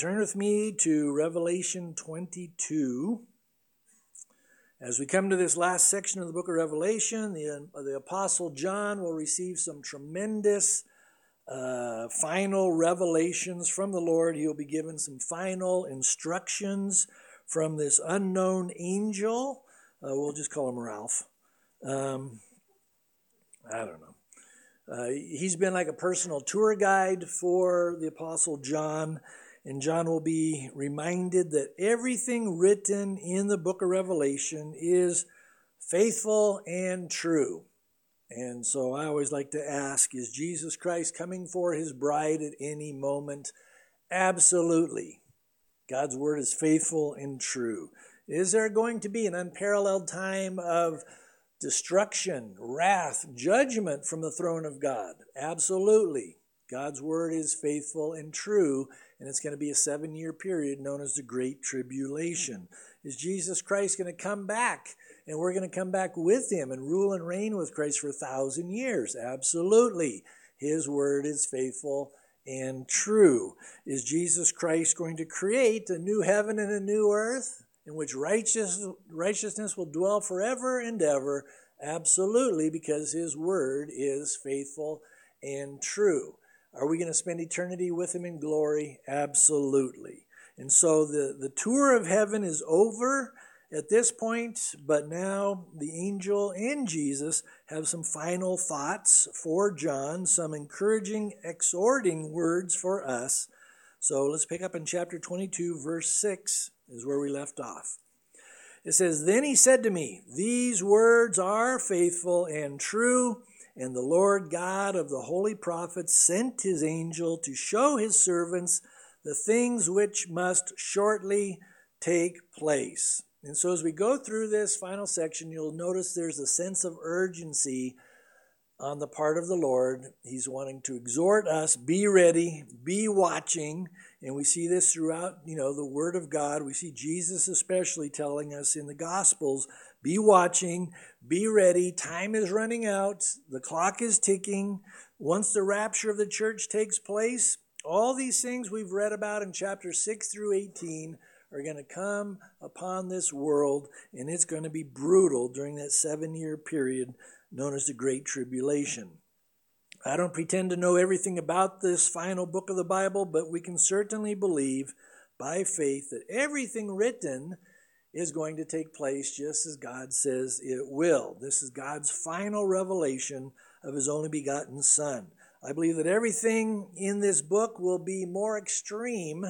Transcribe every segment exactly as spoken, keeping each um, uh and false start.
Turn with me to Revelation twenty-two. As we come to this last section of the book of Revelation, the, uh, the Apostle John will receive some tremendous uh, final revelations from the Lord. He'll be given some final instructions from this unknown angel. Uh, we'll just call him Ralph. Um, I don't know. Uh, he's been like a personal tour guide for the Apostle John. And John will be reminded that everything written in the book of Revelation is faithful and true. And so I always like to ask, is Jesus Christ coming for his bride at any moment? Absolutely. God's word is faithful and true. Is there going to be an unparalleled time of destruction, wrath, judgment from the throne of God? Absolutely. God's word is faithful and true, and it's going to be a seven-year period known as the Great Tribulation. Is Jesus Christ going to come back, and we're going to come back with him and rule and reign with Christ for a thousand years? Absolutely. His word is faithful and true. Is Jesus Christ going to create a new heaven and a new earth in which righteous, righteousness will dwell forever and ever? Absolutely, because his word is faithful and true. Are we going to spend eternity with him in glory? Absolutely. And so the, the tour of heaven is over at this point, but now the angel and Jesus have some final thoughts for John, some encouraging, exhorting words for us. So let's pick up in chapter twenty-two, verse six is where we left off. It says, "Then he said to me, these words are faithful and true. And the Lord God of the holy prophets sent his angel to show his servants the things which must shortly take place." And so as we go through this final section, you'll notice there's a sense of urgency on the part of the Lord. He's wanting to exhort us, be ready, be watching. And we see this throughout, you know, the Word of God. We see Jesus especially telling us in the Gospels, be watching, be ready. Time is running out. The clock is ticking. Once the rapture of the church takes place, all these things we've read about in chapters six through eighteen are going to come upon this world, and it's going to be brutal during that seven-year period known as the Great Tribulation. I don't pretend to know everything about this final book of the Bible, but we can certainly believe by faith that everything written is going to take place just as God says it will. This is God's final revelation of his only begotten Son. I believe that everything in this book will be more extreme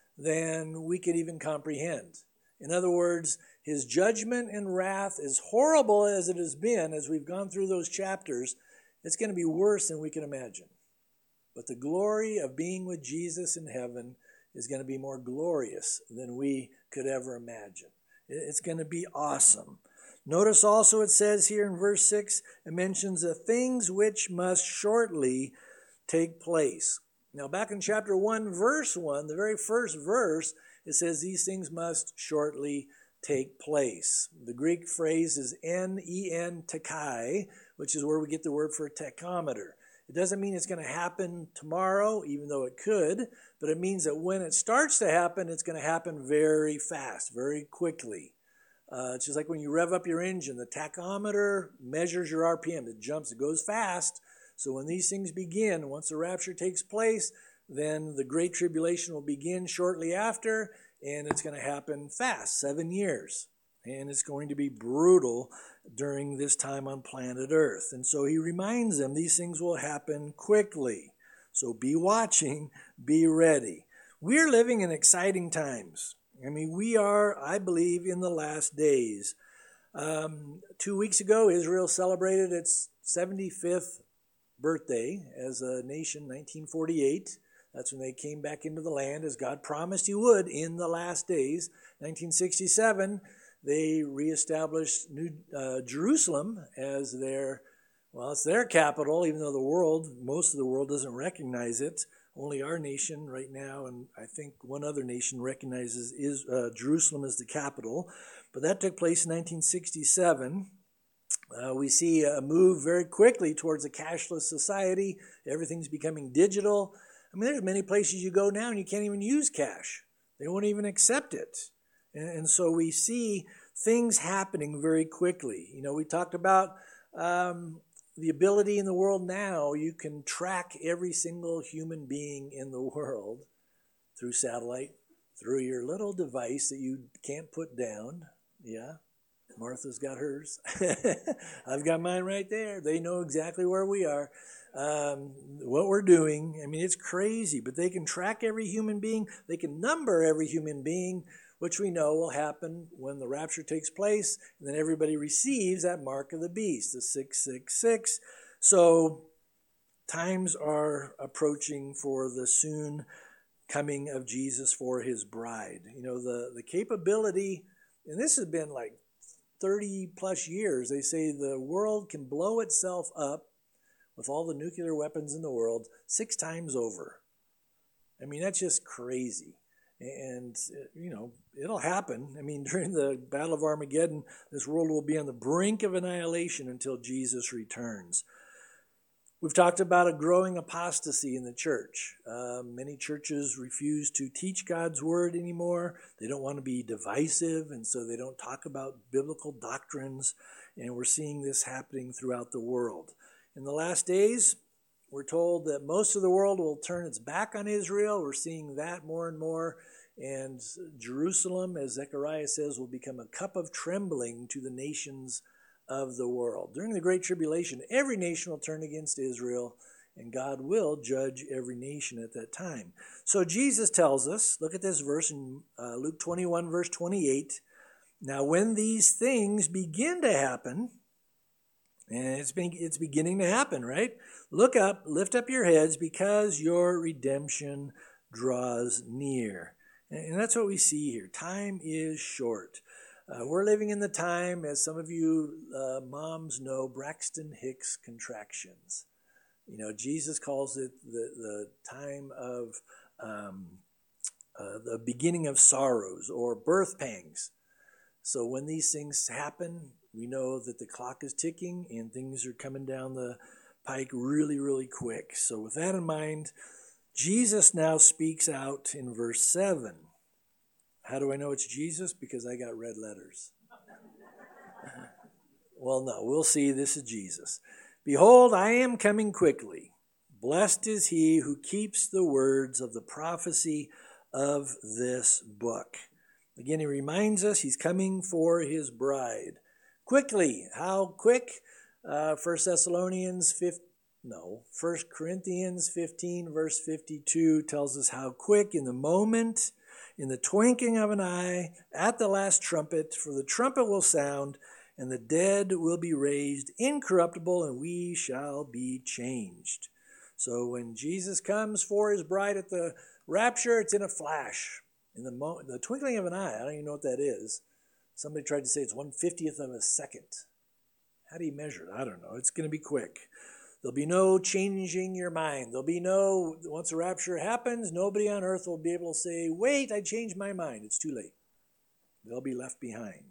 than we could even comprehend. In other words, his judgment and wrath, as horrible as it has been as we've gone through those chapters, it's going to be worse than we can imagine. But the glory of being with Jesus in heaven is going to be more glorious than we could ever imagine. It's going to be awesome. Notice also it says here in verse six, it mentions the things which must shortly take place. Now back in chapter one, verse one, the very first verse, it says these things must shortly take place. The Greek phrase is N E N takai, which is where we get the word for tachometer. It doesn't mean it's going to happen tomorrow, even though it could, but it means that when it starts to happen, it's going to happen very fast, very quickly. Uh, it's just like when you rev up your engine, the tachometer measures your R P M. It jumps, it goes fast. So when these things begin, once the rapture takes place, then the Great Tribulation will begin shortly after, and it's going to happen fast, seven years. And it's going to be brutal during this time on planet Earth. And so he reminds them these things will happen quickly. So be watching, be ready. We're living in exciting times. I mean, we are, I believe, in the last days. Um, two weeks ago, Israel celebrated its seventy-fifth birthday as a nation, nineteen forty-eight. That's when they came back into the land as God promised he would in the last days. nineteen sixty-seven, they reestablished New uh, Jerusalem as their, well, it's their capital, even though the world, most of the world doesn't recognize it. Only our nation right now, and I think one other nation recognizes is uh, Jerusalem as the capital. But that took place in nineteen sixty-seven. Uh, we see a move very quickly towards a cashless society. Everything's becoming digital. I mean, there's many places you go now and you can't even use cash. They won't even accept it. And, and so we see things happening very quickly. You know, we talked about um, the ability in the world now, you can track every single human being in the world through satellite, through your little device that you can't put down. Yeah, Martha's got hers. I've got mine right there. They know exactly where we are, um, what we're doing. I mean, it's crazy, but they can track every human being. They can number every human being, which we know will happen when the rapture takes place, and then everybody receives that mark of the beast, the six six six. So times are approaching for the soon coming of Jesus for his bride. You know, the, the capability, and this has been like thirty plus years, they say the world can blow itself up with all the nuclear weapons in the world six times over. I mean, that's just crazy. And, you know, it'll happen. I mean, during the Battle of Armageddon, this world will be on the brink of annihilation until Jesus returns. We've talked about a growing apostasy in the church. Uh, many churches refuse to teach God's word anymore. They don't want to be divisive, and so they don't talk about biblical doctrines. And we're seeing this happening throughout the world. In the last days, we're told that most of the world will turn its back on Israel. We're seeing that more and more. And Jerusalem, as Zechariah says, will become a cup of trembling to the nations of the world. During the Great Tribulation, every nation will turn against Israel, and God will judge every nation at that time. So Jesus tells us, look at this verse in uh, Luke twenty-one, verse twenty-eight. Now when these things begin to happen, and it's been, it's beginning to happen, right? Look up, lift up your heads, because your redemption draws near. And that's what we see here. Time is short. Uh, we're living in the time, as some of you uh, moms know, Braxton Hicks contractions. You know, Jesus calls it the, the time of um, uh, the beginning of sorrows or birth pangs. So when these things happen, we know that the clock is ticking and things are coming down the pike really, really quick. So with that in mind, Jesus now speaks out in verse seven. How do I know it's Jesus? Because I got red letters. Well, no, we'll see. This is Jesus. Behold, I am coming quickly. Blessed is he who keeps the words of the prophecy of this book. Again, he reminds us he's coming for his bride. Quickly. How quick? Uh, First Thessalonians fifteen. No, First Corinthians fifteen, verse fifty-two tells us how quick, in the moment, in the twinkling of an eye, at the last trumpet, for the trumpet will sound, and the dead will be raised incorruptible, and we shall be changed. So when Jesus comes for his bride at the rapture, it's in a flash, in the, mo- the twinkling of an eye. I don't even know what that is. Somebody tried to say it's one fiftieth of a second. How do you measure it? I don't know. It's going to be quick. There'll be no changing your mind. There'll be no, once the rapture happens, nobody on earth will be able to say, wait, I changed my mind. It's too late. They'll be left behind.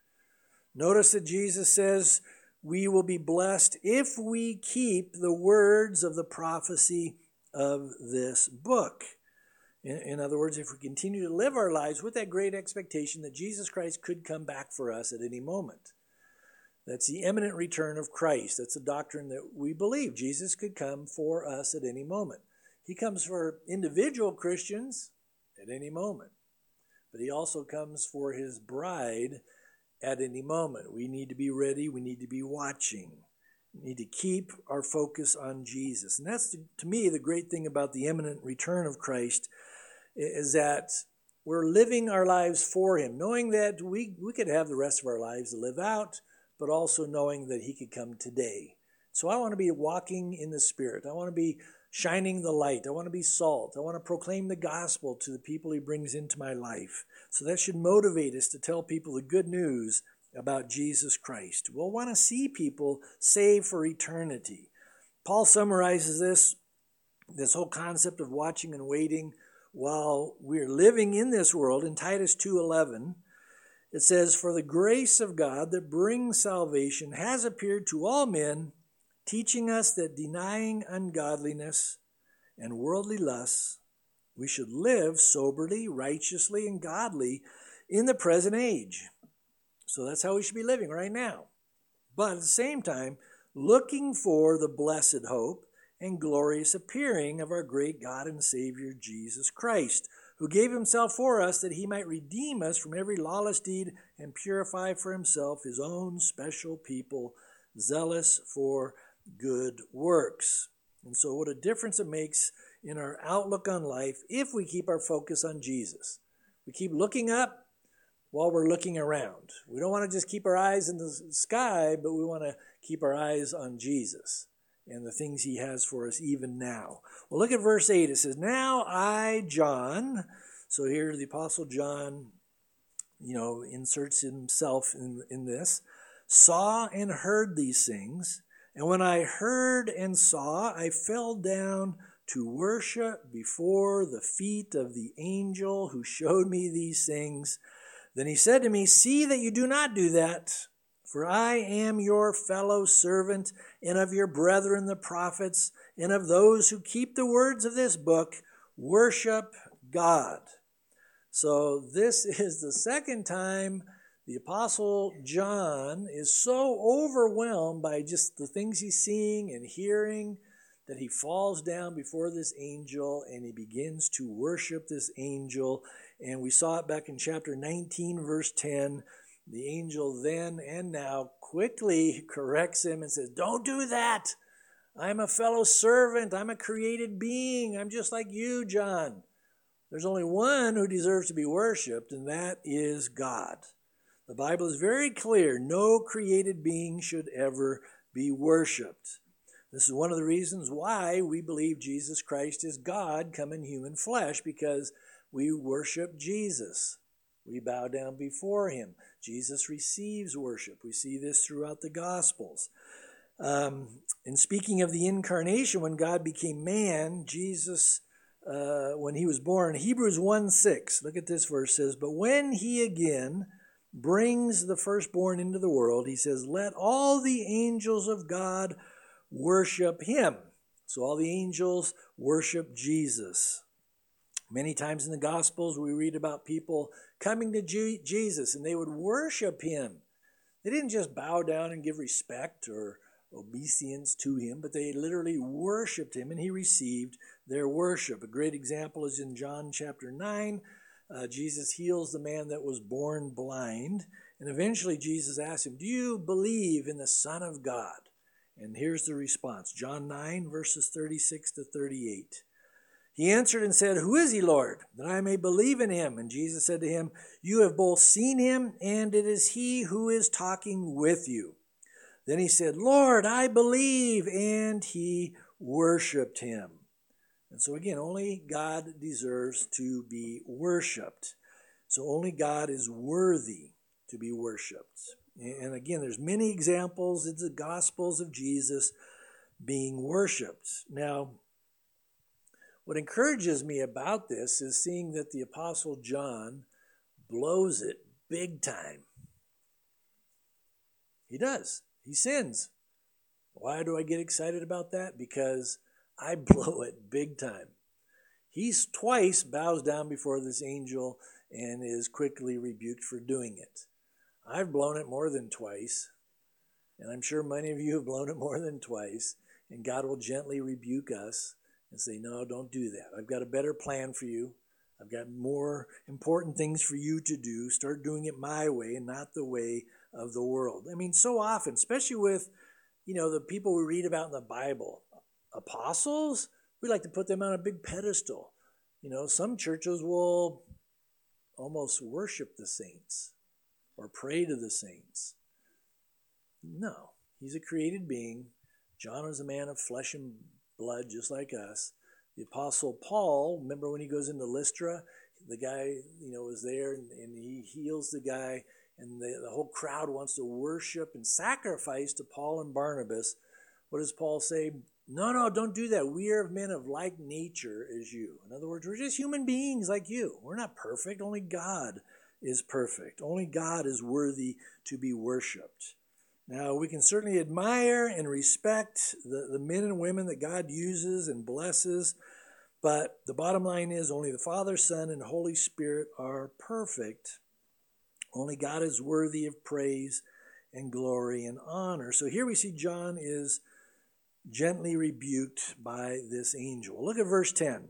Notice that Jesus says we will be blessed if we keep the words of the prophecy of this book. In, in other words, if we continue to live our lives with that great expectation that Jesus Christ could come back for us at any moment. That's the imminent return of Christ. That's a doctrine that we believe. Jesus could come for us at any moment. He comes for individual Christians at any moment. But he also comes for his bride at any moment. We need to be ready. We need to be watching. We need to keep our focus on Jesus. And that's, to me, the great thing about the imminent return of Christ, is that we're living our lives for him, knowing that we, we could have the rest of our lives to live out, but also knowing that he could come today. So I want to be walking in the Spirit. I want to be shining the light. I want to be salt. I want to proclaim the gospel to the people he brings into my life. So that should motivate us to tell people the good news about Jesus Christ. We'll want to see people saved for eternity. Paul summarizes this, this whole concept of watching and waiting while we're living in this world in Titus two eleven. It says, for the grace of God that brings salvation has appeared to all men, teaching us that denying ungodliness and worldly lusts, we should live soberly, righteously, and godly in the present age. So that's how we should be living right now. But at the same time, looking for the blessed hope and glorious appearing of our great God and Savior Jesus Christ, who gave himself for us that he might redeem us from every lawless deed and purify for himself his own special people, zealous for good works. And so what a difference it makes in our outlook on life if we keep our focus on Jesus. We keep looking up while we're looking around. We don't want to just keep our eyes in the sky, but we want to keep our eyes on Jesus and the things he has for us even now. Well, look at verse eight. It says, "Now I, John," so here the Apostle John, you know, inserts himself in, in this, "saw and heard these things. And when I heard and saw, I fell down to worship before the feet of the angel who showed me these things. Then he said to me, 'See that you do not do that, for I am your fellow servant and of your brethren the prophets and of those who keep the words of this book. Worship God.'" So this is the second time the Apostle John is so overwhelmed by just the things he's seeing and hearing that he falls down before this angel and he begins to worship this angel. And we saw it back in chapter nineteen, verse ten. The angel then and now quickly corrects him and says, "Don't do that. I'm a fellow servant. I'm a created being. I'm just like you, John. There's only one who deserves to be worshiped, and that is God." The Bible is very clear. No created being should ever be worshiped. This is one of the reasons why we believe Jesus Christ is God come in human flesh, because we worship Jesus. We bow down before him. Jesus receives worship. We see this throughout the Gospels. Um, and speaking of the incarnation, when God became man, Jesus, uh, when he was born, Hebrews one six, look at this verse, says, "But when he again brings the firstborn into the world," he says, "let all the angels of God worship him." So all the angels worship Jesus. Many times in the Gospels, we read about people coming to Jesus and they would worship him. They didn't just bow down and give respect or obeisance to him, but they literally worshiped him and he received their worship. A great example is in John chapter nine. Uh, Jesus heals the man that was born blind. And eventually Jesus asks him, "Do you believe in the Son of God?" And here's the response. John nine, verses thirty-six to thirty-eight. He answered and said, "Who is he, Lord, that I may believe in him?" And Jesus said to him, "You have both seen him, and it is he who is talking with you." Then he said, "Lord, I believe," and he worshiped him. And so again, only God deserves to be worshiped. So only God is worthy to be worshiped. And again, there's many examples in the Gospels of Jesus being worshiped. Now, what encourages me about this is seeing that the Apostle John blows it big time. He does. He sins. Why do I get excited about that? Because I blow it big time. He's twice bows down before this angel and is quickly rebuked for doing it. I've blown it more than twice, and I'm sure many of you have blown it more than twice, and God will gently rebuke us and say, "No, don't do that. I've got a better plan for you. I've got more important things for you to do. Start doing it my way and not the way of the world." I mean, so often, especially with, you know, the people we read about in the Bible, apostles, we like to put them on a big pedestal. You know, some churches will almost worship the saints or pray to the saints. No, he's a created being. John was a man of flesh and blood, just like us. The Apostle Paul, remember when he goes into Lystra, the guy, you know, was there and, and he heals the guy, and the, the whole crowd wants to worship and sacrifice to Paul and Barnabas. What does Paul say? No, no, don't do that. We are men of like nature as you. In other words, we're just human beings like you. We're not perfect. Only God is perfect. Only God is worthy to be worshipped. Now, we can certainly admire and respect the, the men and women that God uses and blesses. But the bottom line is only the Father, Son, and Holy Spirit are perfect. Only God is worthy of praise and glory and honor. So here we see John is gently rebuked by this angel. Look at verse ten.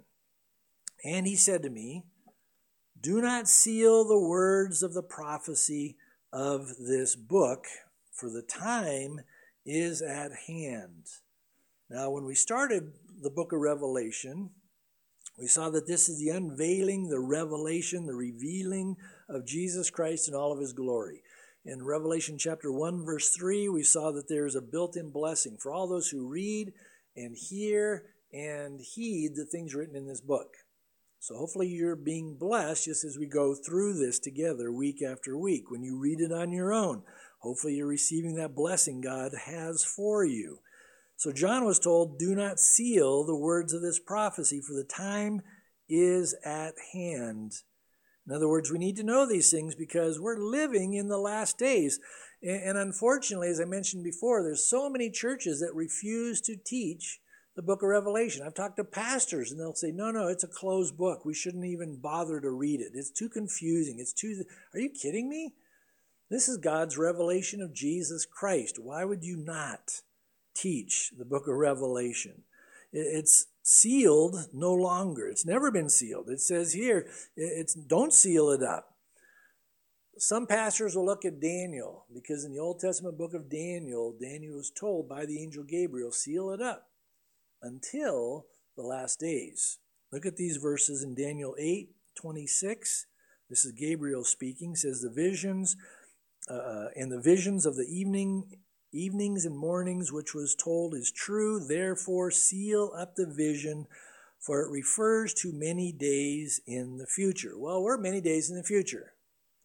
And he said to me, do not seal the words of the prophecy of this book, for the time is at hand. Now, when we started the book of Revelation, we saw that this is the unveiling, the revelation, the revealing of Jesus Christ in all of his glory. In Revelation chapter one, verse three, we saw that there is a built-in blessing for all those who read and hear and heed the things written in this book. So hopefully you're being blessed just as we go through this together week after week. When you read it on your own, hopefully you're receiving that blessing God has for you. So John was told, do not seal the words of this prophecy, for the time is at hand. In other words, we need to know these things because we're living in the last days. And unfortunately, as I mentioned before, there's so many churches that refuse to teach the book of Revelation. I've talked to pastors and they'll say, no, no, it's a closed book. We shouldn't even bother to read it. It's too confusing. It's too, are you kidding me? This is God's revelation of Jesus Christ. Why would you not teach the book of Revelation? It's sealed no longer. It's never been sealed. It says here, it's don't seal it up. Some pastors will look at Daniel because in the Old Testament book of Daniel, Daniel was told by the angel Gabriel, seal it up until the last days. Look at these verses in Daniel eight twenty-six. This is Gabriel speaking. It says the visions uh, and the visions of the evening evenings and mornings which was told is true. Therefore seal up the vision, for it refers to many days in the future. Well, we're many days in the future.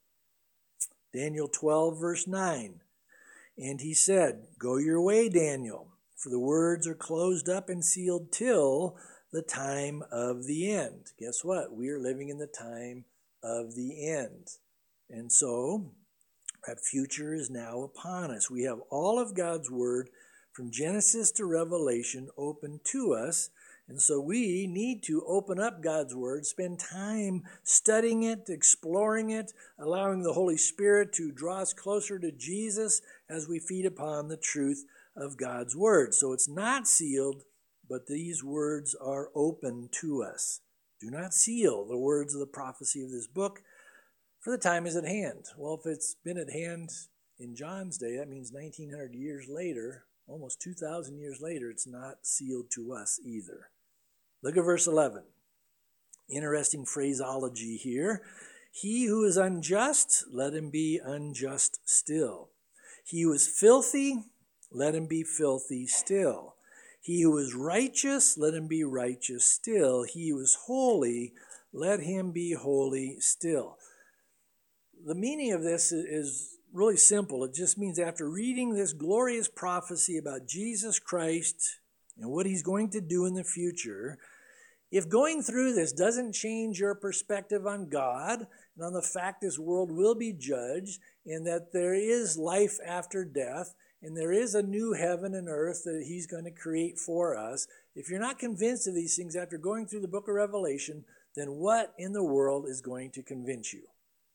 Daniel twelve verse nine. And he said, go your way, Daniel, for the words are closed up and sealed till the time of the end. Guess what? We are living in the time of the end. And so that future is now upon us. We have all of God's word from Genesis to Revelation open to us. And so we need to open up God's word, spend time studying it, exploring it, allowing the Holy Spirit to draw us closer to Jesus as we feed upon the truth of God's word. So it's not sealed, but these words are open to us. Do not seal the words of the prophecy of this book, for the time is at hand. Well, if it's been at hand in John's day, that means nineteen hundred years later, almost two thousand years later, it's not sealed to us either. Look at verse eleven. Interesting phraseology here. He who is unjust, let him be unjust still. He who is filthy, let him be filthy still. He who is righteous, let him be righteous still. He who is holy, let him be holy still. The meaning of this is really simple. It just means after reading this glorious prophecy about Jesus Christ and what he's going to do in the future, if going through this doesn't change your perspective on God and on the fact this world will be judged and that there is life after death and there is a new heaven and earth that he's going to create for us, if you're not convinced of these things after going through the book of Revelation, then what in the world is going to convince you?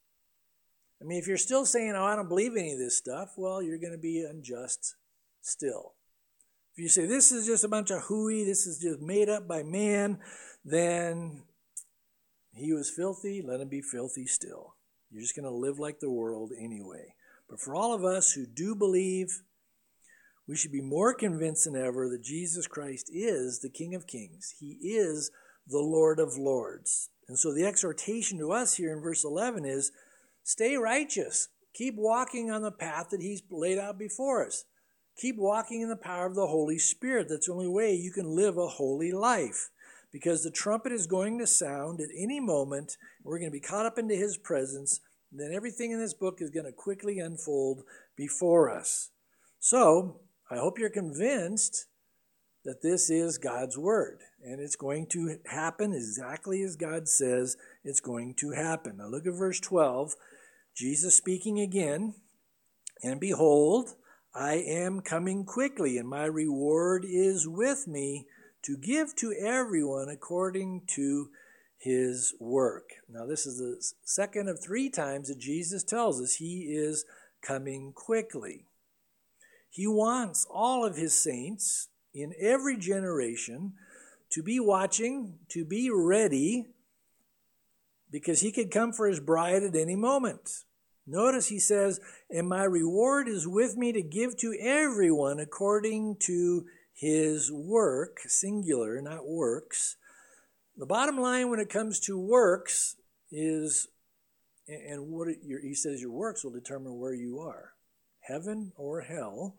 I mean, if you're still saying, oh, I don't believe any of this stuff, well, you're going to be unjust still. If you say, this is just a bunch of hooey, this is just made up by man, then he was filthy, let him be filthy still. You're just going to live like the world anyway. But for all of us who do believe, we should be more convinced than ever that Jesus Christ is the King of Kings. He is the Lord of Lords. And so the exhortation to us here in verse eleven is, stay righteous. Keep walking on the path that he's laid out before us. Keep walking in the power of the Holy Spirit. That's the only way you can live a holy life. Because the trumpet is going to sound at any moment. We're going to be caught up into his presence. And then everything in this book is going to quickly unfold before us. So, I hope you're convinced that this is God's word. And it's going to happen exactly as God says it's going to happen. Now look at verse twelve. Jesus speaking again. And behold, I am coming quickly, and my reward is with me to give to everyone according to his work. Now, this is the second of three times that Jesus tells us he is coming quickly. He wants all of his saints in every generation to be watching, to be ready, because he could come for his bride at any moment. Notice he says, and my reward is with me to give to everyone according to his work, singular, not works. The bottom line when it comes to works is, and what it, your, he says your works will determine where you are, heaven or hell.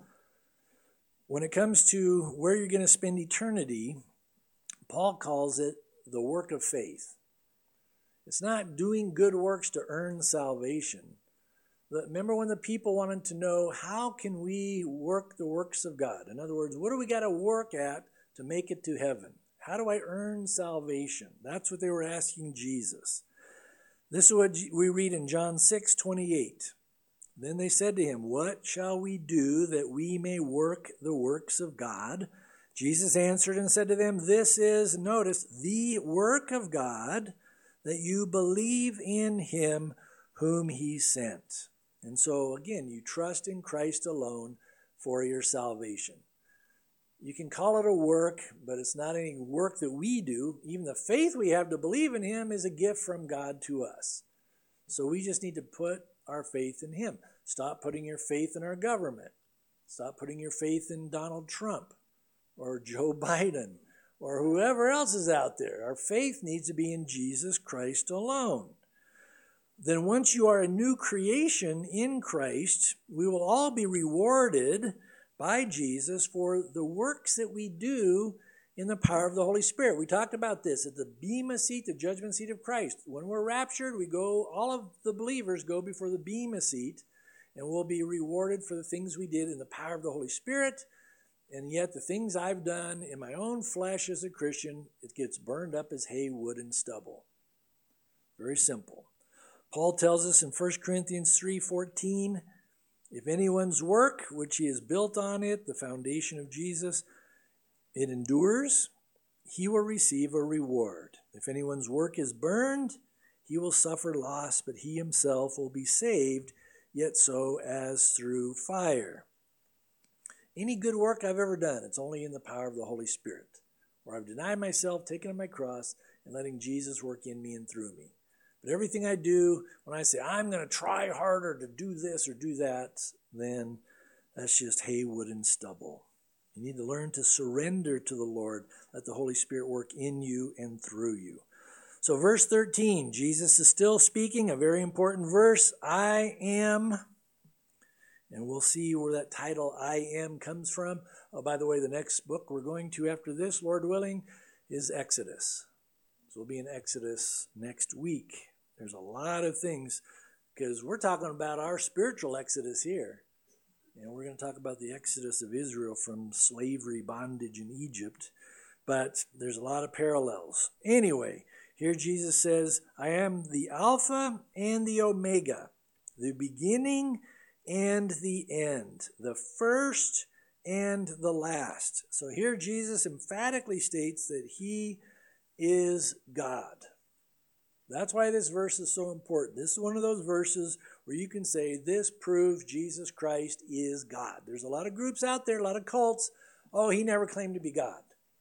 When it comes to where you're going to spend eternity, Paul calls it the work of faith. It's not doing good works to earn salvation. But remember when the people wanted to know, how can we work the works of God? In other words, what do we got to work at to make it to heaven? How do I earn salvation? That's what they were asking Jesus. This is what we read in John six twenty-eight. Then they said to him, what shall we do that we may work the works of God? Jesus answered and said to them, this is, notice, the work of God, that you believe in him whom he sent. And so, again, you trust in Christ alone for your salvation. You can call it a work, but it's not any work that we do. Even the faith we have to believe in him is a gift from God to us. So we just need to put our faith in him. Stop putting your faith in our government. Stop putting your faith in Donald Trump or Joe Biden or whoever else is out there. Our faith needs to be in Jesus Christ alone. Then once you are a new creation in Christ, we will all be rewarded by Jesus for the works that we do in the power of the Holy Spirit. We talked about this at the Bema seat, the judgment seat of Christ. When we're raptured, we go, all of the believers go before the Bema seat, and we'll be rewarded for the things we did in the power of the Holy Spirit. And yet the things I've done in my own flesh as a Christian, it gets burned up as hay, wood, and stubble. Very simple. Paul tells us in First Corinthians three fourteen, if anyone's work, which he has built on it, the foundation of Jesus, it endures, he will receive a reward. If anyone's work is burned, he will suffer loss, but he himself will be saved, yet so as through fire. Any good work I've ever done, it's only in the power of the Holy Spirit, where I've denied myself, taken up my cross, and letting Jesus work in me and through me. But everything I do, when I say, I'm going to try harder to do this or do that, then that's just hay, wood, and stubble. You need to learn to surrender to the Lord. Let the Holy Spirit work in you and through you. So verse thirteen, Jesus is still speaking, a very important verse. I am, and we'll see where that title I am comes from. Oh, by the way, the next book we're going to after this, Lord willing, is Exodus. So we'll be in Exodus next week. There's a lot of things, because we're talking about our spiritual exodus here. And we're going to talk about the exodus of Israel from slavery, bondage in Egypt. But there's a lot of parallels. Anyway, here Jesus says, I am the Alpha and the Omega, the beginning and the end, the first and the last. So here Jesus emphatically states that he is God. That's why this verse is so important. This is one of those verses where you can say, this proves Jesus Christ is God. There's a lot of groups out there, a lot of cults. Oh, he never claimed to be God.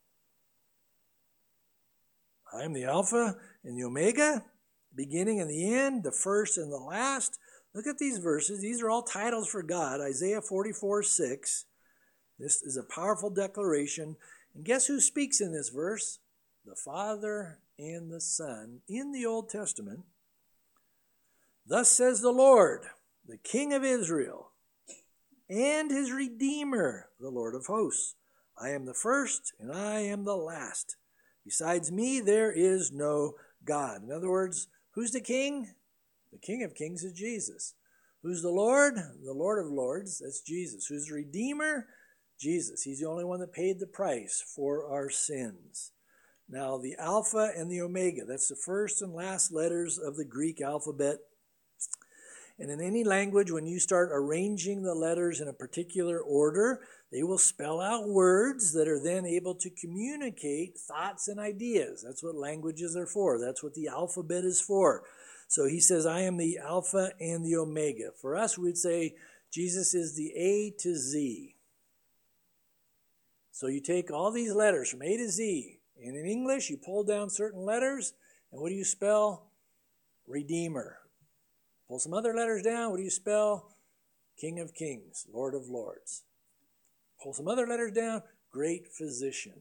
I'm the Alpha and the Omega, beginning and the end, the first and the last. Look at these verses. These are all titles for God. Isaiah forty-four six. This is a powerful declaration. And guess who speaks in this verse? The Father and the Son in the Old Testament. Thus says the Lord, the King of Israel, and his Redeemer, the Lord of hosts. I am the first and I am the last. Besides me, there is no God. In other words, who's the King? The King of Kings is Jesus. Who's the Lord? The Lord of Lords, that's Jesus. Who's the Redeemer? Jesus. He's the only one that paid the price for our sins. Now, the Alpha and the Omega, that's the first and last letters of the Greek alphabet. And in any language, when you start arranging the letters in a particular order, they will spell out words that are then able to communicate thoughts and ideas. That's what languages are for. That's what the alphabet is for. So he says, I am the Alpha and the Omega. For us, we'd say Jesus is the A to Z. So you take all these letters from A to Z. And in English, you pull down certain letters, and what do you spell? Redeemer. Pull some other letters down, what do you spell? King of Kings, Lord of Lords. Pull some other letters down, Great Physician.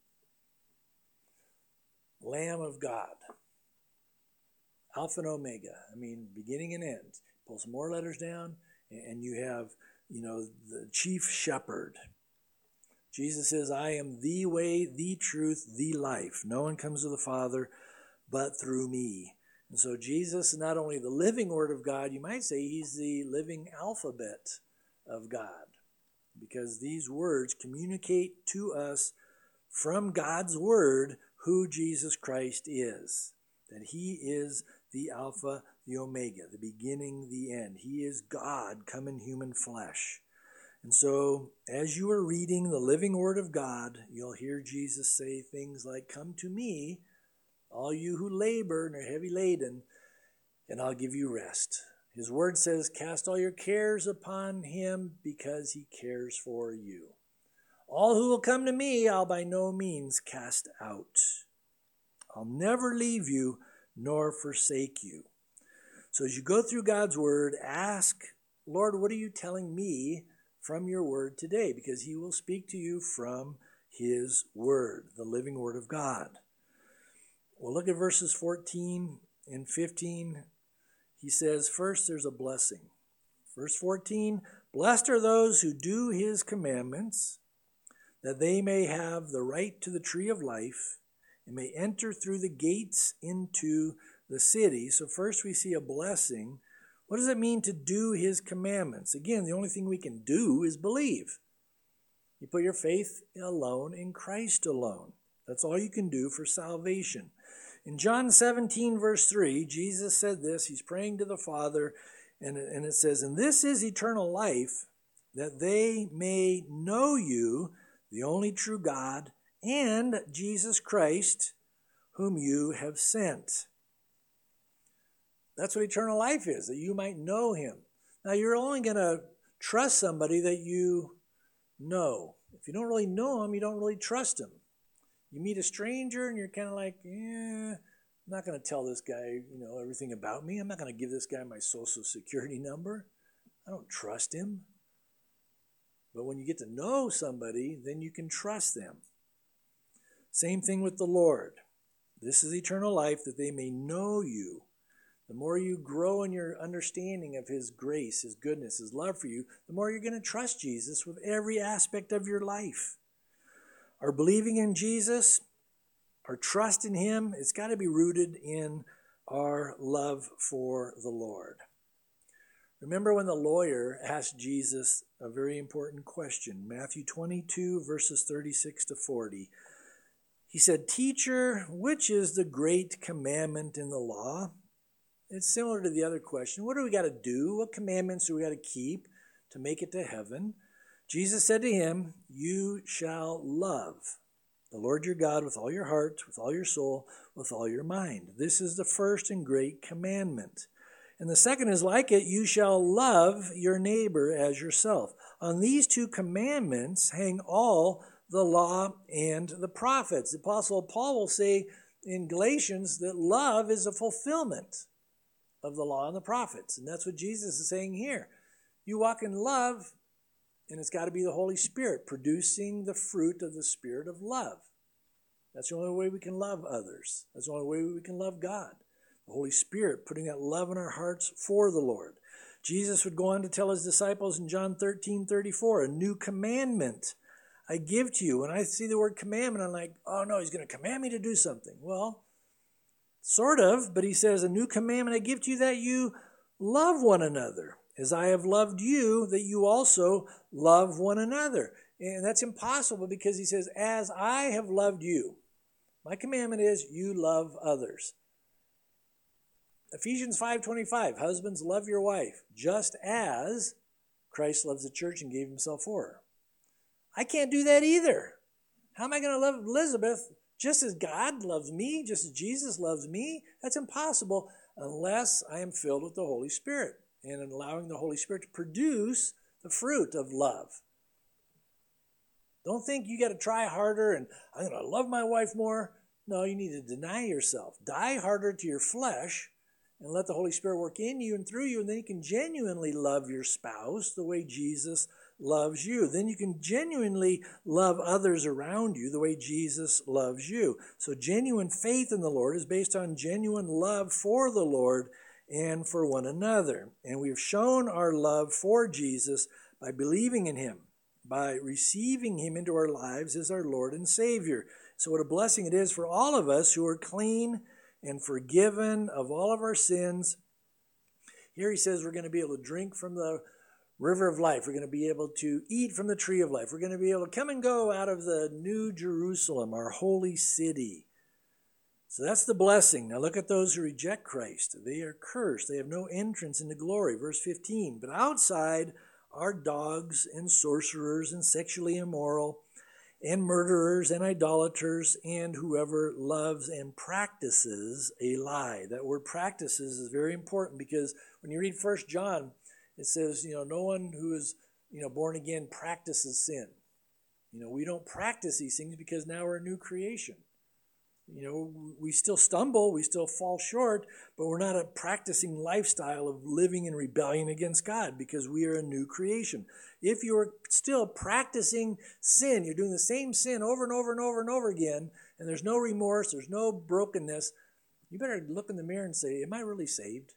Lamb of God. Alpha and Omega. I mean, beginning and end. Pull some more letters down, and you have, you know, the chief shepherd. Jesus says, I am the way, the truth, the life. No one comes to the Father but through me. And so Jesus is not only the living Word of God, you might say he's the living alphabet of God. Because these words communicate to us from God's Word who Jesus Christ is. That he is the Alpha, the Omega, the beginning, the end. He is God come in human flesh. And so, as you are reading the living Word of God, you'll hear Jesus say things like, come to me, all you who labor and are heavy laden, and I'll give you rest. His Word says, cast all your cares upon him because he cares for you. All who will come to me, I'll by no means cast out. I'll never leave you nor forsake you. So as you go through God's Word, ask, Lord, what are you telling me from your Word today? Because he will speak to you from his Word, the living Word of God. Well, look at verses fourteen and fifteen. He says, first there's a blessing. Verse fourteen, blessed are those who do his commandments, that they may have the right to the tree of life, and may enter through the gates into the city. So first we see a blessing. What does it mean to do his commandments? Again, the only thing we can do is believe. You put your faith alone in Christ alone. That's all you can do for salvation. In John seventeen, verse three, Jesus said this. He's praying to the Father, and, and it says, and this is eternal life, that they may know you, the only true God, and Jesus Christ, whom you have sent. That's what eternal life is, that you might know him. Now, you're only going to trust somebody that you know. If you don't really know him, you don't really trust him. You meet a stranger and you're kind of like, yeah, I'm not going to tell this guy, you know, everything about me. I'm not going to give this guy my social security number. I don't trust him. But when you get to know somebody, then you can trust them. Same thing with the Lord. This is eternal life, that they may know you. The more you grow in your understanding of his grace, his goodness, his love for you, the more you're going to trust Jesus with every aspect of your life. Our believing in Jesus, our trust in him, it's got to be rooted in our love for the Lord. Remember when the lawyer asked Jesus a very important question, Matthew twenty-two, verses thirty-six to forty. He said, Teacher, which is the great commandment in the law? It's similar to the other question. What do we got to do? What commandments do we got to keep to make it to heaven? Jesus said to him, you shall love the Lord your God with all your heart, with all your soul, with all your mind. This is the first and great commandment. And the second is like it, you shall love your neighbor as yourself. On these two commandments hang all the law and the prophets. The Apostle Paul will say in Galatians that love is a fulfillment of the law and the prophets. And that's what Jesus is saying here. You walk in love, and it's got to be the Holy Spirit producing the fruit of the Spirit of love. That's the only way we can love others. That's the only way we can love God. The Holy Spirit putting that love in our hearts for the Lord. Jesus would go on to tell his disciples in John thirteen thirty-four, a new commandment I give to you. When I see the word commandment, I'm like, oh no, he's going to command me to do something. Well, sort of, but he says, a new commandment I give to you, that you love one another. As I have loved you, that you also love one another. And that's impossible because he says, as I have loved you. My commandment is you love others. Ephesians five twenty-five, husbands, love your wife, just as Christ loves the church and gave himself for her. I can't do that either. How am I going to love Elizabeth just as God loves me, just as Jesus loves me? That's impossible unless I am filled with the Holy Spirit and allowing the Holy Spirit to produce the fruit of love. Don't think you got to try harder and I'm going to love my wife more. No, you need to deny yourself. Die harder to your flesh and let the Holy Spirit work in you and through you, and then you can genuinely love your spouse the way Jesus loves you. Then you can genuinely love others around you the way Jesus loves you. So genuine faith in the Lord is based on genuine love for the Lord and for one another. And we've shown our love for Jesus by believing in him, by receiving him into our lives as our Lord and Savior. So what a blessing it is for all of us who are clean and forgiven of all of our sins. Here he says we're going to be able to drink from the river of life. We're going to be able to eat from the tree of life. We're going to be able to come and go out of the New Jerusalem, our holy city. So that's the blessing. Now look at those who reject Christ. They are cursed. They have no entrance into glory. Verse fifteen. But outside are dogs and sorcerers and sexually immoral and murderers and idolaters and whoever loves and practices a lie. That word practices is very important because when you read First John, it says, you know, no one who is, you know, born again practices sin. You know, we don't practice these things because now we're a new creation. You know, we still stumble, we still fall short, but we're not a practicing lifestyle of living in rebellion against God because we are a new creation. If you're still practicing sin, you're doing the same sin over and over and over and over again, and there's no remorse, there's no brokenness, you better look in the mirror and say, am I really saved?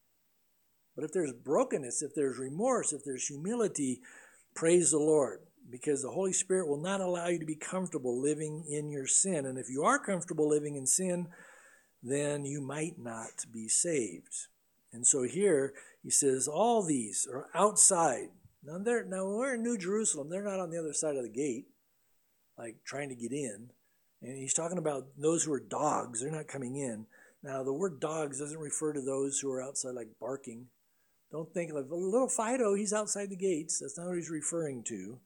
But if there's brokenness, if there's remorse, if there's humility, praise the Lord. Because the Holy Spirit will not allow you to be comfortable living in your sin. And if you are comfortable living in sin, then you might not be saved. And so here he says all these are outside. Now, they're, now when we're in New Jerusalem, they're not on the other side of the gate, like trying to get in. And he's talking about those who are dogs. They're not coming in. Now, the word dogs doesn't refer to those who are outside like barking. Don't think of little Fido, he's outside the gates. That's not what he's referring to.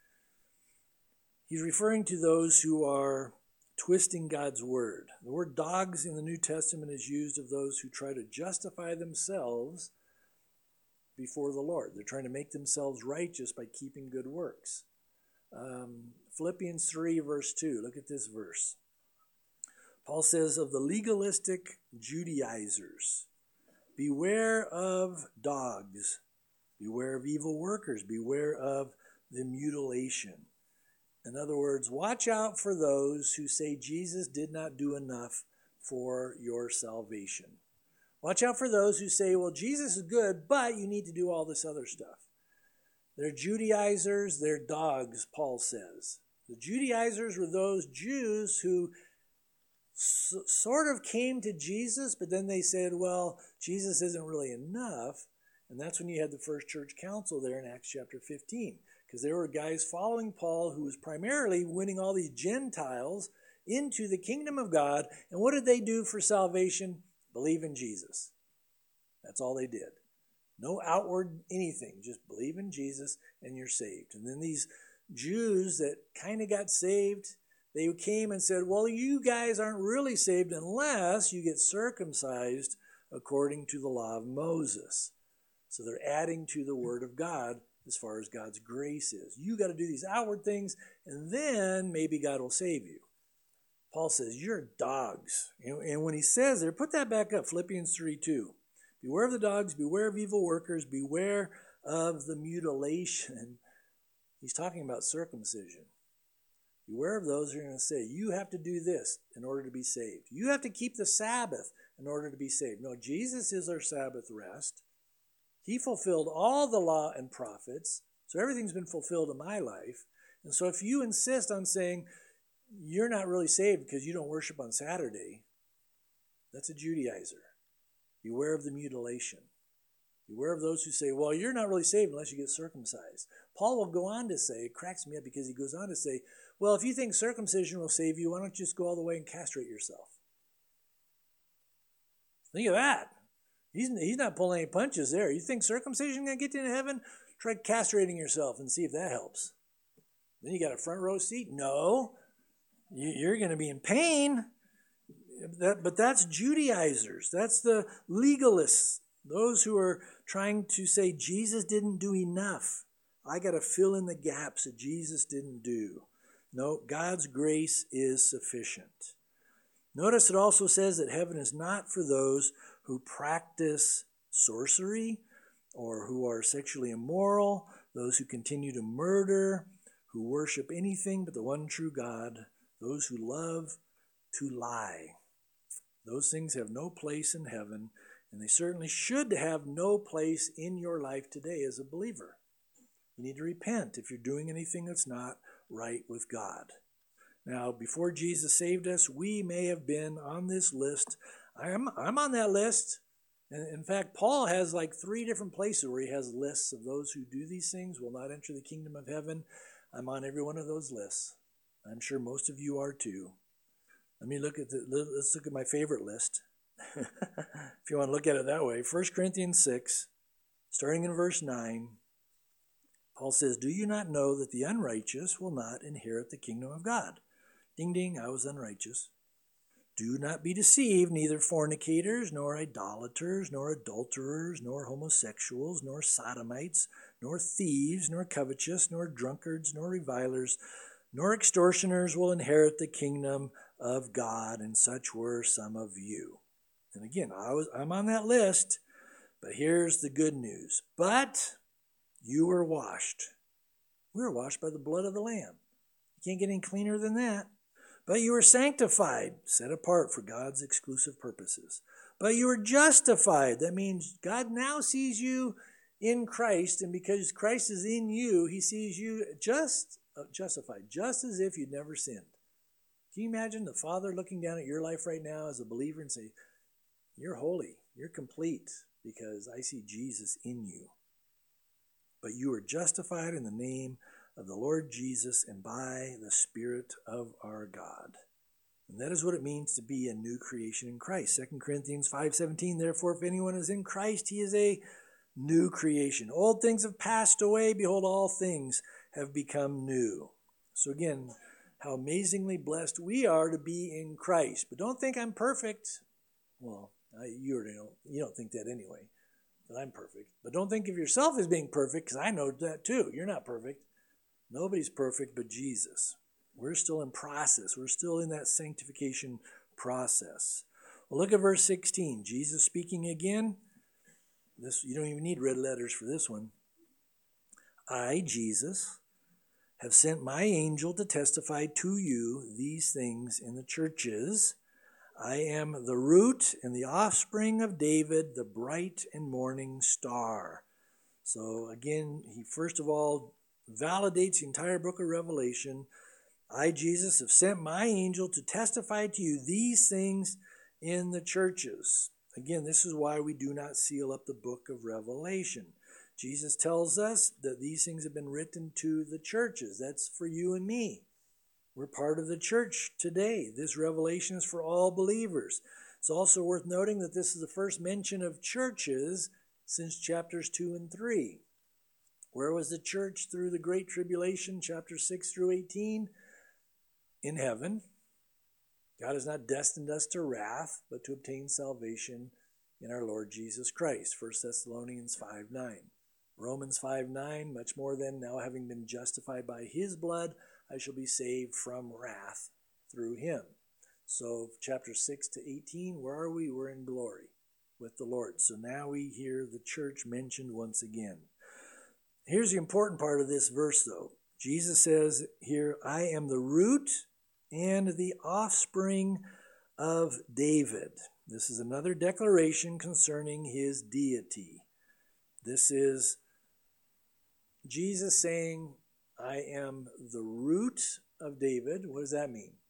He's referring to those who are twisting God's word. The word dogs in the New Testament is used of those who try to justify themselves before the Lord. They're trying to make themselves righteous by keeping good works. Um, Philippians three, verse two. Look at this verse. Paul says, of the legalistic Judaizers, beware of dogs, beware of evil workers, beware of the mutilation. In other words, watch out for those who say Jesus did not do enough for your salvation. Watch out for those who say, well, Jesus is good, but you need to do all this other stuff. They're Judaizers, they're dogs, Paul says. The Judaizers were those Jews who s- sort of came to Jesus, but then they said, well, Jesus isn't really enough. And that's when you had the first church council there in Acts chapter fifteen. Because there were guys following Paul who was primarily winning all these Gentiles into the kingdom of God. And what did they do for salvation? Believe in Jesus. That's all they did. No outward anything. Just believe in Jesus and you're saved. And then these Jews that kind of got saved, they came and said, well, you guys aren't really saved unless you get circumcised according to the law of Moses. So they're adding to the word of God as far as God's grace is. You got to do these outward things, and then maybe God will save you. Paul says, you're dogs. And when he says there, put that back up, Philippians three two. Beware of the dogs, beware of evil workers, beware of the mutilation. He's talking about circumcision. Beware of those who are going to say, you have to do this in order to be saved. You have to keep the Sabbath in order to be saved. No, Jesus is our Sabbath rest. He fulfilled all the law and prophets, so everything's been fulfilled in my life. And so if you insist on saying you're not really saved because you don't worship on Saturday, that's a Judaizer. Beware of the mutilation. Beware of those who say, well, you're not really saved unless you get circumcised. Paul will go on to say, it cracks me up because he goes on to say, well, if you think circumcision will save you, why don't you just go all the way and castrate yourself? Think of that. He's, he's not pulling any punches there. You think circumcision going to get you into heaven? Try castrating yourself and see if that helps. Then you got a front row seat? No. You, you're going to be in pain. That, but that's Judaizers. That's the legalists. Those who are trying to say Jesus didn't do enough. I got to fill in the gaps that Jesus didn't do. No, God's grace is sufficient. Notice it also says that heaven is not for those who practice sorcery or who are sexually immoral, those who continue to murder, who worship anything but the one true God, those who love to lie. Those things have no place in heaven, and they certainly should have no place in your life today as a believer. You need to repent if you're doing anything that's not right with God. Now, before Jesus saved us, we may have been on this list. I'm, I'm on that list. And in fact, Paul has like three different places where he has lists of those who do these things will not enter the kingdom of heaven. I'm on every one of those lists. I'm sure most of you are too. Let me look at the, let's look at my favorite list. If you want to look at it that way. First Corinthians six, starting in verse nine, Paul says, "Do you not know that the unrighteous will not inherit the kingdom of God?" Ding, ding, I was unrighteous. "Do not be deceived, neither fornicators, nor idolaters, nor adulterers, nor homosexuals, nor sodomites, nor thieves, nor covetous, nor drunkards, nor revilers, nor extortioners will inherit the kingdom of God, and such were some of you." And again, I was, I'm on that list, but here's the good news. But you were washed. We were washed by the blood of the Lamb. You can't get any cleaner than that. But you were sanctified, set apart for God's exclusive purposes. But you were justified. That means God now sees you in Christ, and because Christ is in you, he sees you just uh, justified, just as if you'd never sinned. Can you imagine the Father looking down at your life right now as a believer and say, "You're holy, you're complete, because I see Jesus in you. But you are justified in the name of the Lord Jesus and by the Spirit of our God." And that is what it means to be a new creation in Christ. Second Corinthians five seventeen, "Therefore, if anyone is in Christ, he is a new creation. Old things have passed away. Behold, all things have become new." So again, how amazingly blessed we are to be in Christ. But don't think I'm perfect. Well, I, you already know, you don't think that anyway, that I'm perfect. But don't think of yourself as being perfect, because I know that too. You're not perfect. Nobody's perfect but Jesus. We're still in process. We're still in that sanctification process. Well, look at verse sixteen. Jesus speaking again. This, you don't even need red letters for this one. "I, Jesus, have sent my angel to testify to you these things in the churches. I am the root and the offspring of David, the bright and morning star." So again, he first of all validates the entire book of Revelation. "I, Jesus, have sent my angel to testify to you these things in the churches." Again, this is why we do not seal up the book of Revelation. Jesus tells us that these things have been written to the churches. That's for you and me. We're part of the church today. This revelation is for all believers. It's also worth noting that this is the first mention of churches since chapters two and three. Where was the church through the Great Tribulation, chapters six through eighteen? In heaven. God has not destined us to wrath, but to obtain salvation in our Lord Jesus Christ. First Thessalonians five nine. Romans five nine, "Much more then, now having been justified by his blood, I shall be saved from wrath through him." So chapters six to eighteen, where are we? We're in glory with the Lord. So now we hear the church mentioned once again. Here's the important part of this verse, though. Jesus says here, "I am the root and the offspring of David." This is another declaration concerning his deity. This is Jesus saying, "I am the root of David." What does that mean?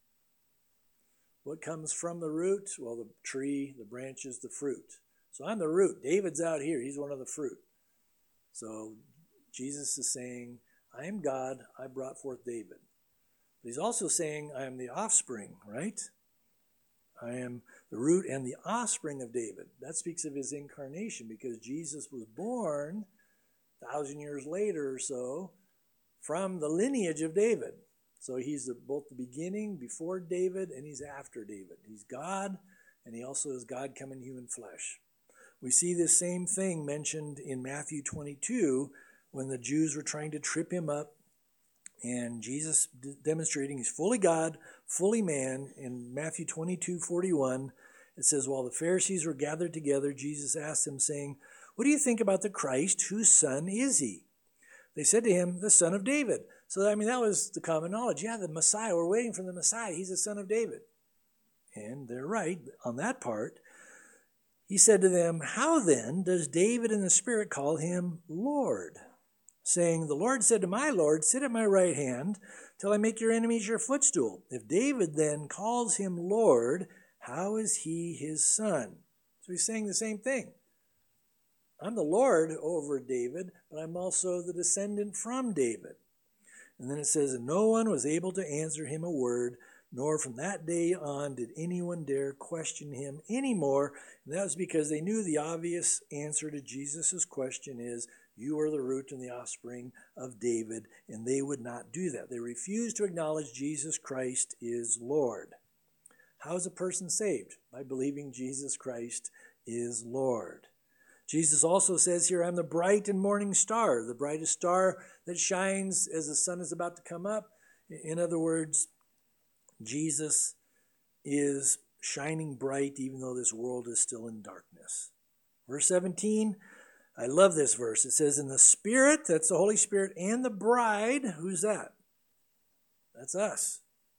What comes from the root? Well, the tree, the branches, the fruit. So I'm the root. David's out here. He's one of the fruit. So Jesus is saying, I am God. I brought forth David. But he's also saying, I am the offspring, right? I am the root and the offspring of David. That speaks of his incarnation, because Jesus was born a thousand years later or so from the lineage of David. So he's the, both the beginning before David and he's after David. He's God, and he also is God come in human flesh. We see this same thing mentioned in Matthew twenty-two when the Jews were trying to trip him up, and Jesus d- demonstrating he's fully God, fully man. In Matthew twenty-two forty-one, it says, while the Pharisees were gathered together, Jesus asked them, saying, what do you think about the Christ? Whose son is he? They said to him, the son of David. So, I mean, that was the common knowledge. Yeah, the Messiah, we're waiting for the Messiah. He's the son of David. And they're right on that part. He said to them, how then does David in the Spirit call him Lord? Saying, the Lord said to my Lord, sit at my right hand till I make your enemies your footstool. If David then calls him Lord, how is he his son? So he's saying the same thing. I'm the Lord over David, but I'm also the descendant from David. And then it says, and no one was able to answer him a word, nor from that day on did anyone dare question him anymore. And that was because they knew the obvious answer to Jesus' question is, you are the root and the offspring of David, and they would not do that. They refused to acknowledge Jesus Christ is Lord. How is a person saved? By believing Jesus Christ is Lord. Jesus also says here, I'm the bright and morning star, the brightest star that shines as the sun is about to come up. In other words, Jesus is shining bright even though this world is still in darkness. Verse seventeen, I love this verse. It says, in the Spirit, that's the Holy Spirit, and the bride, who's that? That's us.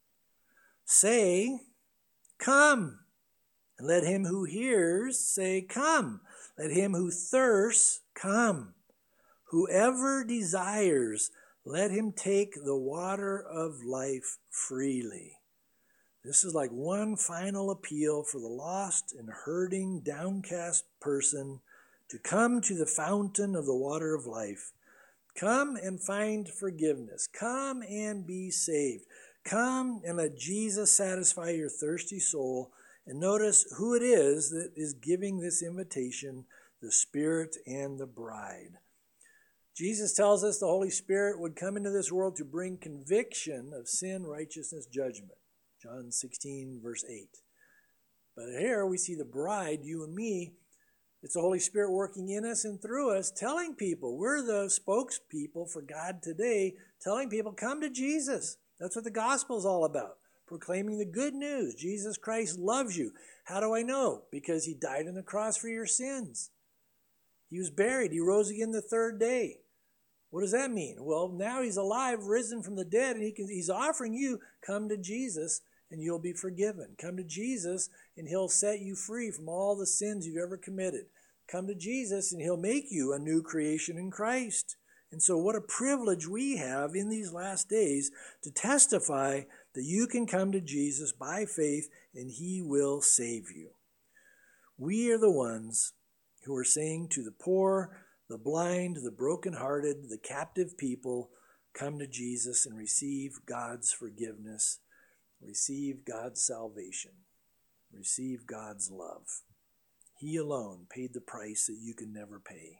Say, come. And let him who hears say, come. Let him who thirsts come. Whoever desires, let him take the water of life freely. This is like one final appeal for the lost and hurting, downcast person to come to the fountain of the water of life. Come and find forgiveness. Come and be saved. Come and let Jesus satisfy your thirsty soul. And notice who it is that is giving this invitation, the Spirit and the bride. Jesus tells us the Holy Spirit would come into this world to bring conviction of sin, righteousness, judgment. John sixteen, verse eight. But here we see the bride, you and me. It's the Holy Spirit working in us and through us, telling people, we're the spokespeople for God today, telling people, come to Jesus. That's what the gospel is all about. Proclaiming the good news. Jesus Christ loves you. How do I know? Because he died on the cross for your sins. He was buried. He rose again the third day. What does that mean? Well, now he's alive, risen from the dead, and he can, he's offering you, come to Jesus and you'll be forgiven. Come to Jesus and he'll set you free from all the sins you've ever committed. Come to Jesus and he'll make you a new creation in Christ. And so what a privilege we have in these last days to testify that you can come to Jesus by faith and he will save you. We are the ones who are saying to the poor, the blind, the brokenhearted, the captive people, come to Jesus and receive God's forgiveness, receive God's salvation, receive God's love. He alone paid the price that you can never pay.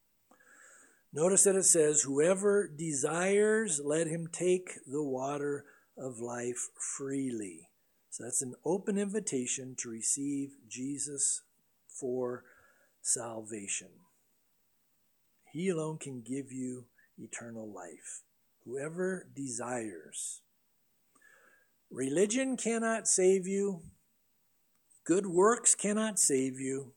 Notice that it says, whoever desires, let him take the water of life freely. So that's an open invitation to receive Jesus for salvation. He alone can give you eternal life. Whoever desires. Religion cannot save you. Good works cannot save you.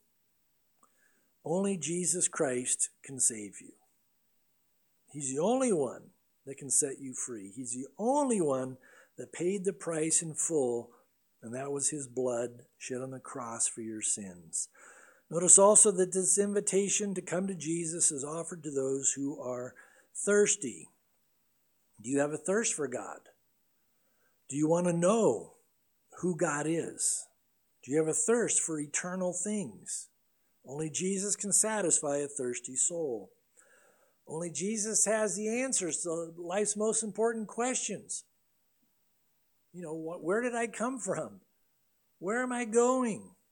Only Jesus Christ can save you. He's the only one that can set you free. He's the only one that paid the price in full, and that was his blood shed on the cross for your sins. Notice also that this invitation to come to Jesus is offered to those who are thirsty. Do you have a thirst for God? Do you want to know who God is? Do you have a thirst for eternal things? Only Jesus can satisfy a thirsty soul. Only Jesus has the answers to life's most important questions. You know, where did I come from? Where am I going?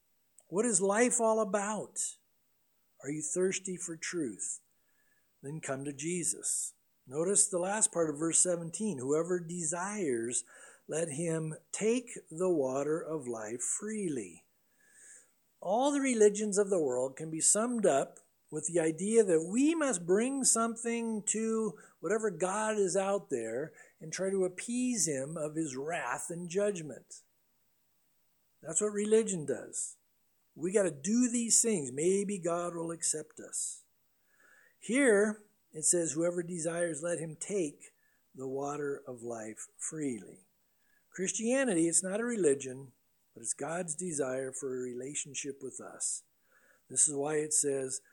What is life all about? Are you thirsty for truth? Then come to Jesus. Notice the last part of verse seventeen. Whoever desires, let him take the water of life freely. All the religions of the world can be summed up with the idea that we must bring something to whatever God is out there and try to appease him of his wrath and judgment. That's what religion does. We got to do these things. Maybe God will accept us. Here it says, whoever desires, let him take the water of life freely. Christianity, it's not a religion, but it's God's desire for a relationship with us. This is why it says,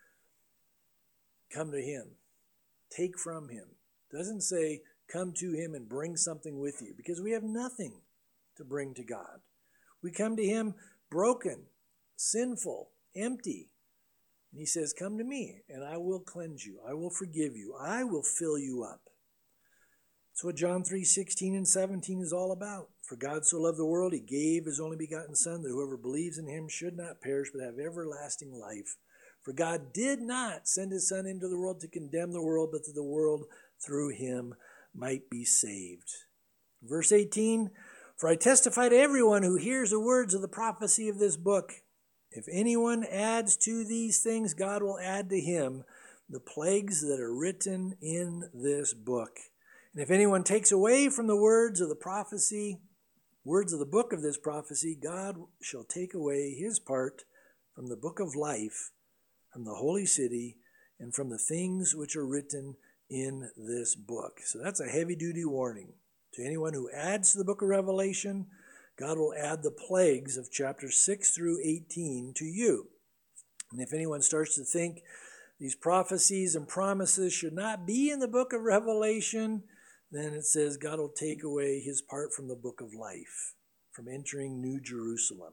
come to him. Take from him. It doesn't say, come to him and bring something with you, because we have nothing to bring to God. We come to him broken, sinful, empty. And he says, come to me, and I will cleanse you. I will forgive you. I will fill you up. That's what John three sixteen and seventeen is all about. For God so loved the world, he gave his only begotten Son, that whoever believes in him should not perish, but have everlasting life. For God did not send his Son into the world to condemn the world, but that the world through him might be saved. Verse eighteen, for I testify to everyone who hears the words of the prophecy of this book. If anyone adds to these things, God will add to him the plagues that are written in this book. And if anyone takes away from the words of the prophecy, words of the book of this prophecy, God shall take away his part from the book of life, from the holy city, and from the things which are written in this book. So that's a heavy-duty warning. To anyone who adds to the book of Revelation, God will add the plagues of chapters six through eighteen to you. And if anyone starts to think these prophecies and promises should not be in the book of Revelation, then it says God will take away his part from the book of life, from entering New Jerusalem.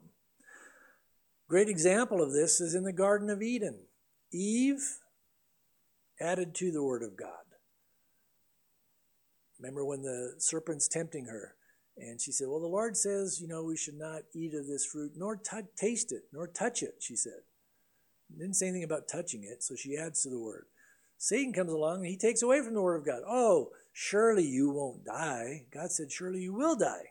Great example of this is in the Garden of Eden. Eve added to the word of God. Remember when the serpent's tempting her, and she said, well, the Lord says, you know, we should not eat of this fruit, nor t- taste it, nor touch it, she said. Didn't say anything about touching it, so she adds to the word. Satan comes along, and he takes away from the word of God. Oh, surely you won't die. God said, surely you will die.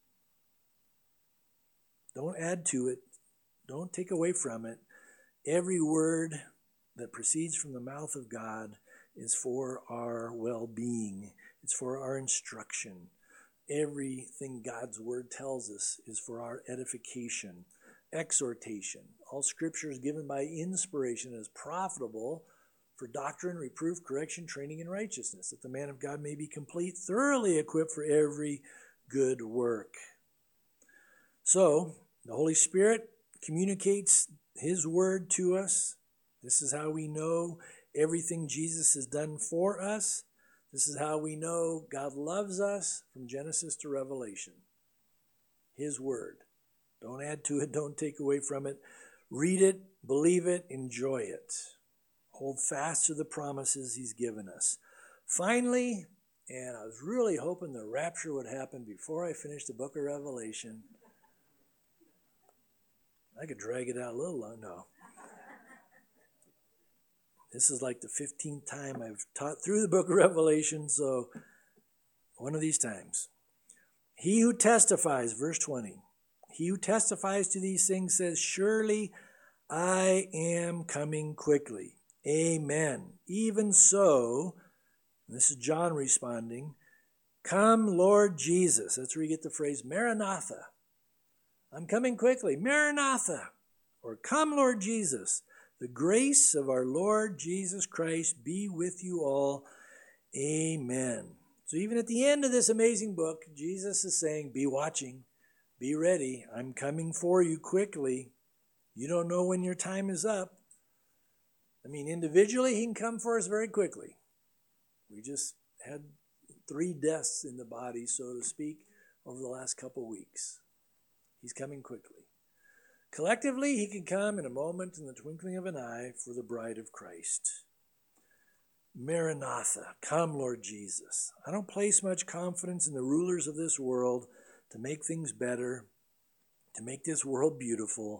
Don't add to it. Don't take away from it. Every word that proceeds from the mouth of God is for our well-being. It's for our instruction. Everything God's word tells us is for our edification, exhortation. All scripture is given by inspiration and is profitable for doctrine, reproof, correction, training in righteousness, that the man of God may be complete, thoroughly equipped for every good work. So, the Holy Spirit communicates his word to us. This is how we know everything Jesus has done for us. This is how we know God loves us from Genesis to Revelation. His word. Don't add to it. Don't take away from it. Read it, believe it, enjoy it. Hold fast to the promises he's given us. Finally, and I was really hoping the rapture would happen before I finished the book of Revelation. I could drag it out a little long. No. This is like the fifteenth time I've taught through the book of Revelation, so one of these times. He who testifies, verse twenty, he who testifies to these things says, surely I am coming quickly. Amen. Even so, and this is John responding, come Lord Jesus. That's where you get the phrase Maranatha. I'm coming quickly. Maranatha. Or come Lord Jesus. The grace of our Lord Jesus Christ be with you all. Amen. So even at the end of this amazing book, Jesus is saying, be watching, be ready. I'm coming for you quickly. You don't know when your time is up. I mean, individually, he can come for us very quickly. We just had three deaths in the body, so to speak, over the last couple weeks. He's coming quickly. Collectively, he can come in a moment, in the twinkling of an eye, for the bride of Christ. Maranatha, come Lord Jesus. I don't place much confidence in the rulers of this world to make things better, to make this world beautiful,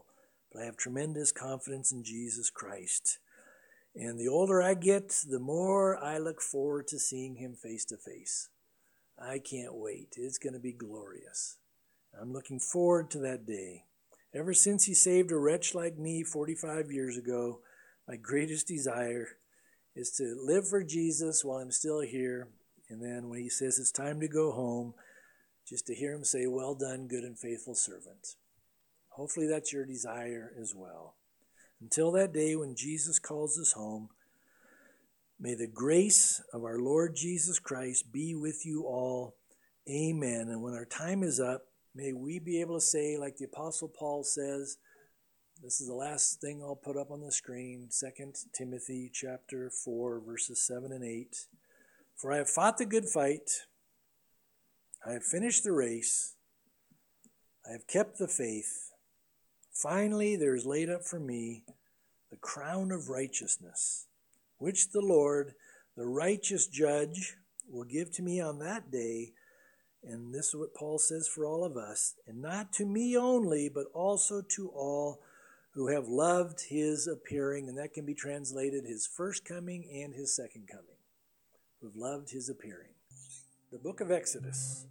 but I have tremendous confidence in Jesus Christ. And the older I get, the more I look forward to seeing him face to face. I can't wait. It's going to be glorious. I'm looking forward to that day. Ever since he saved a wretch like me forty-five years ago, my greatest desire is to live for Jesus while I'm still here. And then when he says it's time to go home, just to hear him say, "Well done, good and faithful servant." Hopefully that's your desire as well. Until that day when Jesus calls us home, may the grace of our Lord Jesus Christ be with you all. Amen. And when our time is up, may we be able to say, like the Apostle Paul says, this is the last thing I'll put up on the screen, Second Timothy chapter four, verses seven and eight. "For I have fought the good fight. I have finished the race. I have kept the faith. Finally, there is laid up for me the crown of righteousness, which the Lord, the righteous judge, will give to me on that day." And this is what Paul says for all of us. "And not to me only, but also to all who have loved his appearing." And that can be translated his first coming and his second coming. Who have loved his appearing. The book of Exodus.